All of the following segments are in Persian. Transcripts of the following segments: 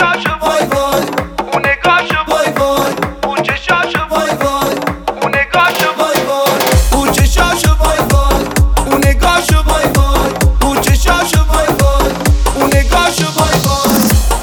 چشاشو وای وای، اون نگاهشو وای وای، اون چشاشو وای وای، اون نگاهشو وای وای، اون چشاشو وای وای، اون نگاهشو وای وای، اون چشاشو وای وای، اون نگاهشو وای وای.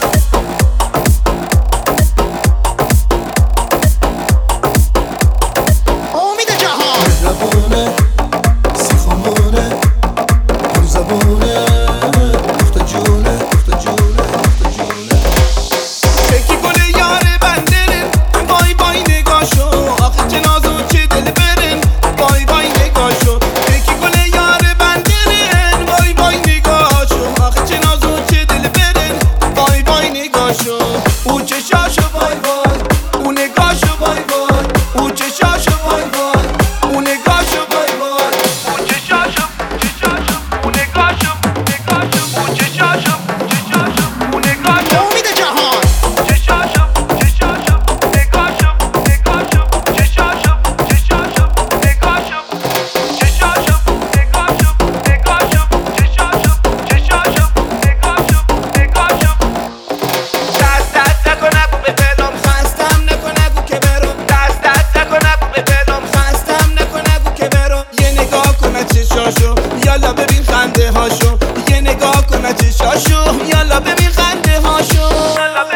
امید جهان زبونه سیخمونه پر زبونه دختر جونه دختر جونه دختر جونه یکی گل یار بندرن وای وای نگاهشو، آخه چه نازو چه دل برن وای وای نگاهشو. یکی گل یار بندرن وای وای نگاهشو، آخه چه نازو چه دل برن وای وای نگاهشو. او چشاشو وای وای، او نگاهشو وای وای، او چشاشو وای وای، او نگاهشو وای وای، او چشاشو چشاشو، او نگاهشو نگاهشو، او چشاشو چشاشو، او نگاهشو. امید جهان چشاشو چشاشو نگاهشو نگاهشو، چشاشو چشاشو نگاهشو، چشاشو نگاهشو نگاهشو، چشاشو چشاشو نگاهشو نگاهشو. دست نکن نگو به دلم خستم، نکن نگو که برم. دست نکن نگو به دلم خستم، نکن نگو که برم. یه نگاه کن از چشاشو، یالا ببین خنده هاشو. یه نگاه کن از چشاشو، یالا ببین خنده هاشو.